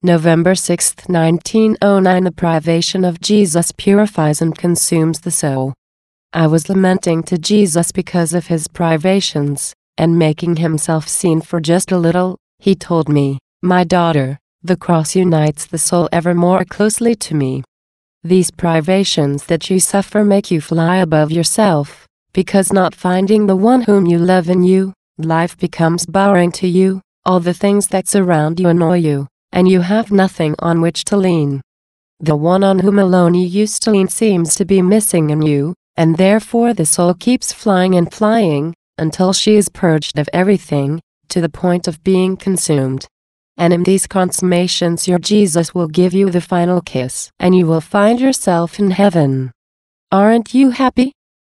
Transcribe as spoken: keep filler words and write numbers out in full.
November sixth, nineteen oh nine. The privation of Jesus purifies and consumes the soul. I was lamenting to Jesus because of his privations, and making himself seen for just a little, he told me, "My daughter, the cross unites the soul ever more closely to me. These privations that you suffer make you fly above yourself, because not finding the one whom you love in you, life becomes boring to you, all the things that surround you annoy you, and you have nothing on which to lean. The one on whom alone you used to lean seems to be missing in you, and therefore the soul keeps flying and flying, until she is purged of everything, to the point of being consumed. And in these consummations your Jesus will give you the final kiss, and you will find yourself in heaven. Aren't you happy?"